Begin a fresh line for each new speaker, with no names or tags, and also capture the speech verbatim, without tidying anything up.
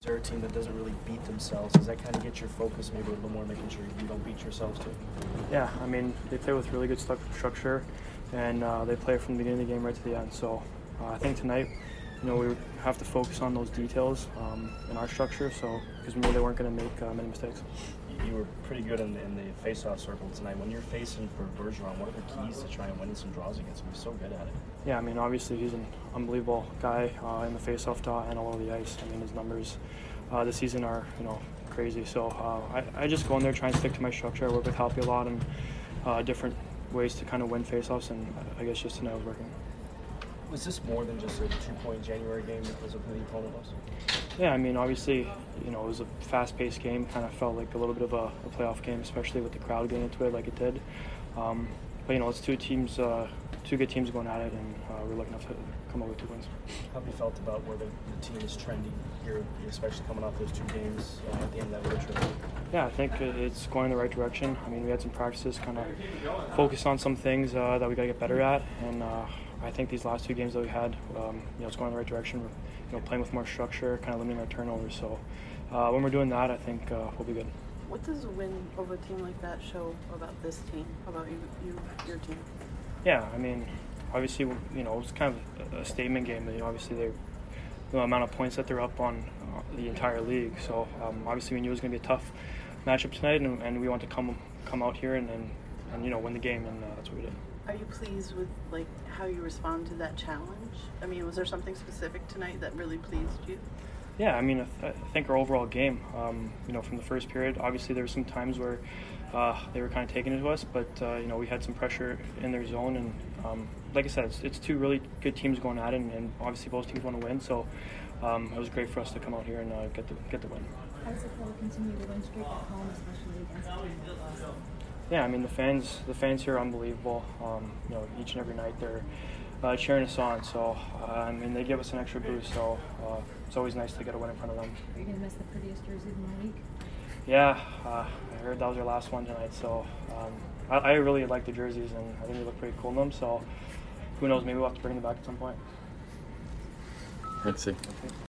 They're a team that doesn't really beat themselves. Does that kind of get your focus maybe a little more, making sure you don't beat yourselves too?
Yeah, I mean, they play with really good structure, and uh, they play from the beginning of the game right to the end. So uh, I think tonight, you know, we have to focus on those details um, in our structure, so because we knew they weren't going to make uh, many mistakes.
You were pretty good in the, in the face-off circle tonight. When you're facing for Bergeron, what are the keys to trying to win some draws against him? He's so good at it.
Yeah, I mean, obviously he's an unbelievable guy uh, in the face-off dot and all over the ice. I mean, his numbers uh, this season are, you know, crazy. So uh, I, I just go in there, try and stick to my structure. I work with Halpy a lot and uh, different ways to kind of win face-offs, and I guess just tonight was working.
Was this more than just a two-point January game because of who the opponent was?
Yeah, I mean, obviously, you know, it was a fast-paced game. Kind of felt like a little bit of a, a playoff game, especially with the crowd getting into it like it did. Um, but, you know, it's two teams, uh, two good teams going at it, and uh, we're lucky enough to come up with two wins.
How have you felt about where the, the team is trending here, especially coming off those two games uh, at the end of that road trip?
Yeah, I think it's going in the right direction. I mean, we had some practices, kind of focus on some things uh, that we got to get better at, and uh, I think these last two games that we had, um, you know, it's going in the right direction. We're, you know, playing with more structure, kind of limiting our turnovers. So uh, when we're doing that, I think uh, we'll be good.
What does a win over a team like that show about this team, about you, you your team?
Yeah, I mean, obviously, you know, it's kind of a statement game. You know, obviously, they the amount of points that they're up on uh, the entire league. So um, obviously, we knew it was going to be a tough matchup tonight, and, and we want to come come out here and, and, and you know, win the game, and uh, that's what we did.
Are you pleased with like how you respond to that challenge? I mean, was there something specific tonight that really pleased you?
Yeah, I mean, I, th- I think our overall game, um, you know, from the first period, obviously there were some times where uh, they were kind of taking it to us, but, uh, you know, we had some pressure in their zone, and um, like I said, it's, it's two really good teams going at it, and, and obviously both teams want to win, so um, it was great for us to come out here and uh, get the get the win.
How does it feel to continue the win streak at home, especially against a team like Boston?
Yeah, I mean, the fans the fans here are unbelievable. Um, you know, each and every night they're uh, cheering us on. So, uh, I mean, they give us an extra boost. So, uh, it's always nice to get a win in front of them.
Are you going to miss the prettiest jerseys in the league?
Yeah, uh, I heard that was your last one tonight. So, um, I, I really like the jerseys, and I think they look pretty cool in them. So, who knows? Maybe we'll have to bring them back at some point.
Let's see.